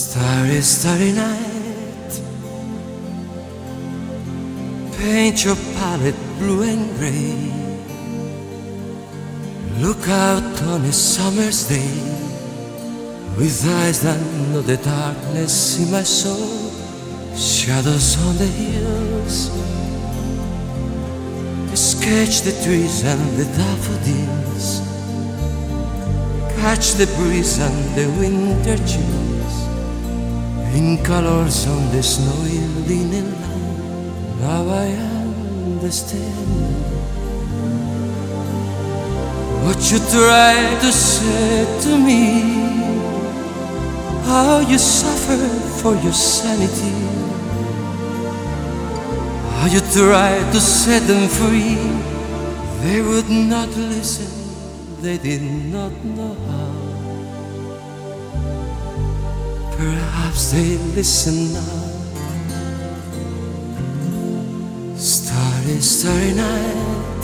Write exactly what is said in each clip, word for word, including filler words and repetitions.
Starry, starry night, paint your palette blue and gray. Look out on a summer's day, with eyes that know the darkness in my soul. Shadows on the hills, sketch the trees and the daffodils, catch the breeze and the winter chills, in colors on the snowy linen land. Now I understand what you tried to say to me, how you suffered for your sanity, how you tried to set them free. They would not listen, they did not know how. Perhaps they listen now. Starry, starry night,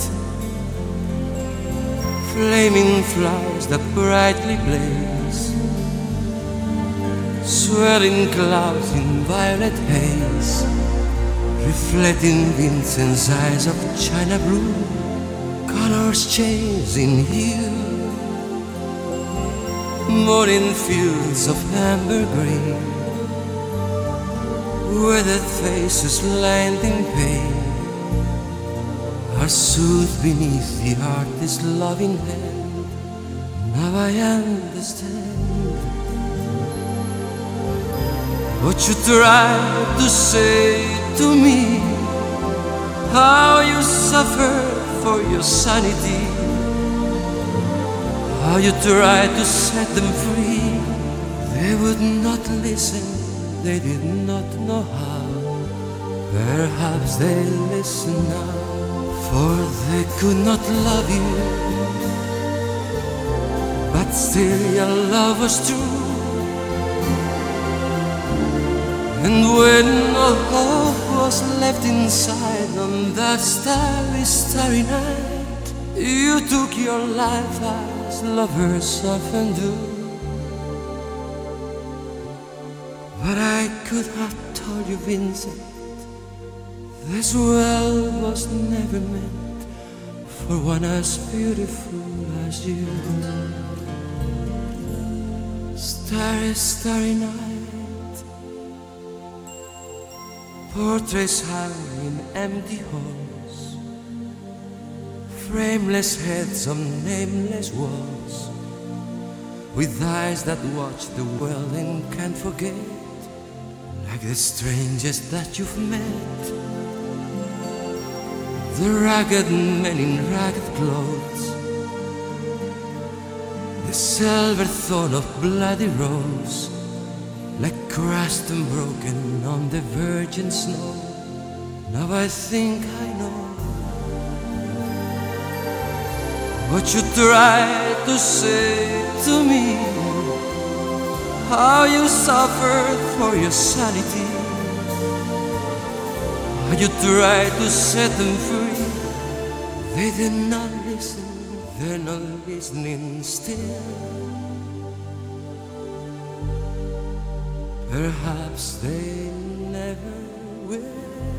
flaming flowers that brightly blaze, swirling clouds in violet haze, reflecting Vincent's eyes of china blue, colors change in hue, morning fields of amber green, weathered faces lined in pain are soothed beneath the artist's loving hand. Now I understand what you tried to say to me, how you suffered for your sanity, how you tried to set them free. They would not listen, they did not know how. Perhaps they listen now, for they could not love you, but still your love was true. And when all hope was left inside on that starry, starry night, you took your life as lovers often do. But I could have told you, Vincent, this world was never meant for one as beautiful as you. Starry, starry night, portraits hung in empty halls, frameless heads on nameless walls, with eyes that watch the world and can't forget, like the strangest that you've met. The ragged men in ragged clothes, the silver thorn of bloody rose, like crushed and broken on the virgin snow. Now I think I know what you tried to say to me, how you suffered for your sanity, how you tried to set them free. They did not listen, they're not listening still. Perhaps they never will.